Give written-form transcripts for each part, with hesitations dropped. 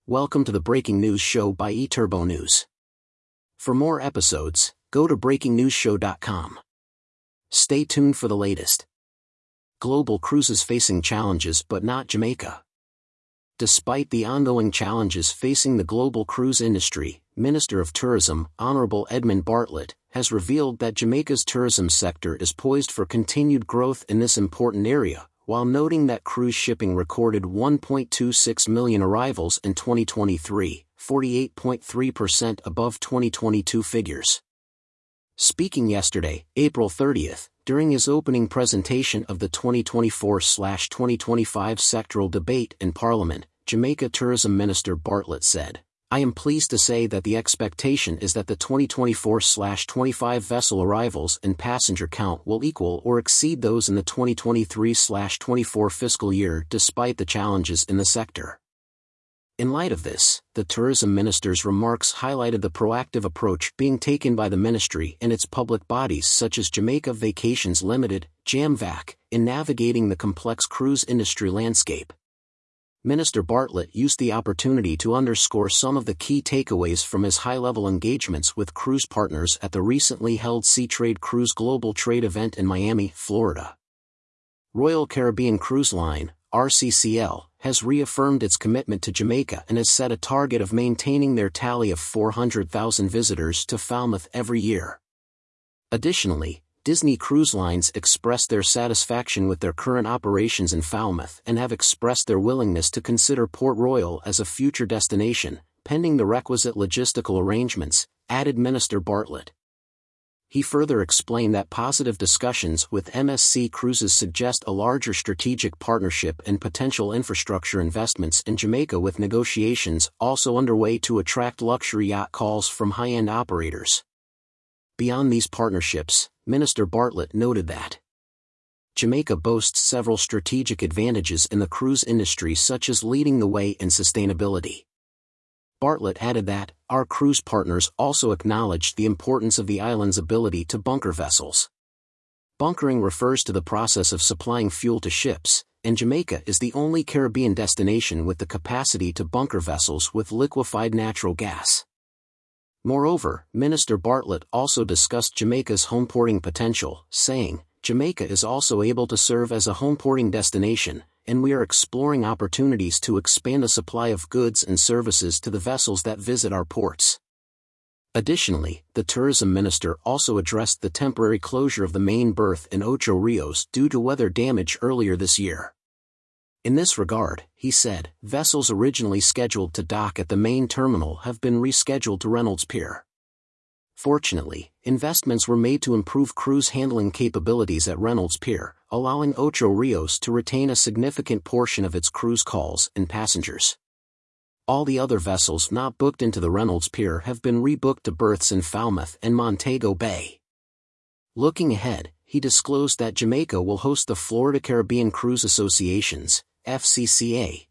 Welcome to the Breaking News Show by eTurbo News. For more episodes, go to breakingnewsshow.com. Stay tuned for the latest. Global cruises facing challenges but not Jamaica. Despite the ongoing challenges facing the global cruise industry, Minister of Tourism, Honorable Edmund Bartlett, has revealed that Jamaica's tourism sector is poised for continued growth in this important area, while noting that cruise shipping recorded 1.26 million arrivals in 2023, 48.3% above 2022 figures. Speaking yesterday, April 30th, during his opening presentation of the 2024/2025 sectoral debate in Parliament, Jamaica Tourism Minister Bartlett said, "I am pleased to say that the expectation is that the 2024/25 vessel arrivals and passenger count will equal or exceed those in the 2023/24 fiscal year despite the challenges in the sector." In light of this, the tourism minister's remarks highlighted the proactive approach being taken by the ministry and its public bodies such as Jamaica Vacations Limited, JAMVAC, in navigating the complex cruise industry landscape. Minister Bartlett used the opportunity to underscore some of the key takeaways from his high-level engagements with cruise partners at the recently held Seatrade Cruise Global Trade event in Miami, Florida. Royal Caribbean Cruise Line, RCCL, has reaffirmed its commitment to Jamaica and has set a target of maintaining their tally of 400,000 visitors to Falmouth every year. Additionally, Disney Cruise Lines expressed their satisfaction with their current operations in Falmouth and have expressed their willingness to consider Port Royal as a future destination, pending the requisite logistical arrangements, added Minister Bartlett. He further explained that positive discussions with MSC Cruises suggest a larger strategic partnership and potential infrastructure investments in Jamaica, with negotiations also underway to attract luxury yacht calls from high-end operators. Beyond these partnerships, Minister Bartlett noted that Jamaica boasts several strategic advantages in the cruise industry, such as leading the way in sustainability. Bartlett added that, "Our cruise partners also acknowledged the importance of the island's ability to bunker vessels. Bunkering refers to the process of supplying fuel to ships, and Jamaica is the only Caribbean destination with the capacity to bunker vessels with liquefied natural gas." Moreover, Minister Bartlett also discussed Jamaica's homeporting potential, saying, "Jamaica is also able to serve as a homeporting destination, and we are exploring opportunities to expand the supply of goods and services to the vessels that visit our ports." Additionally, the tourism minister also addressed the temporary closure of the main berth in Ocho Rios due to weather damage earlier this year. In this regard, he said, "Vessels originally scheduled to dock at the main terminal have been rescheduled to Reynolds Pier. Fortunately, investments were made to improve cruise handling capabilities at Reynolds Pier, allowing Ocho Rios to retain a significant portion of its cruise calls and passengers. All the other vessels not booked into the Reynolds Pier have been rebooked to berths in Falmouth and Montego Bay." Looking ahead, he disclosed that Jamaica will host the Florida Caribbean Cruise Association's FCCA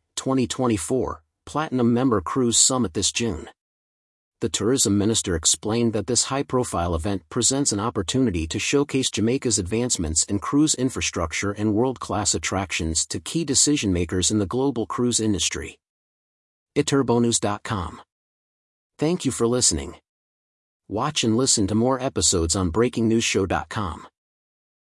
2024 Platinum Member Cruise Summit this June. The tourism minister explained that this high-profile event presents an opportunity to showcase Jamaica's advancements in cruise infrastructure and world-class attractions to key decision-makers in the global cruise industry. eTurboNews.com. Thank you for listening. Watch and listen to more episodes on breakingnewsshow.com.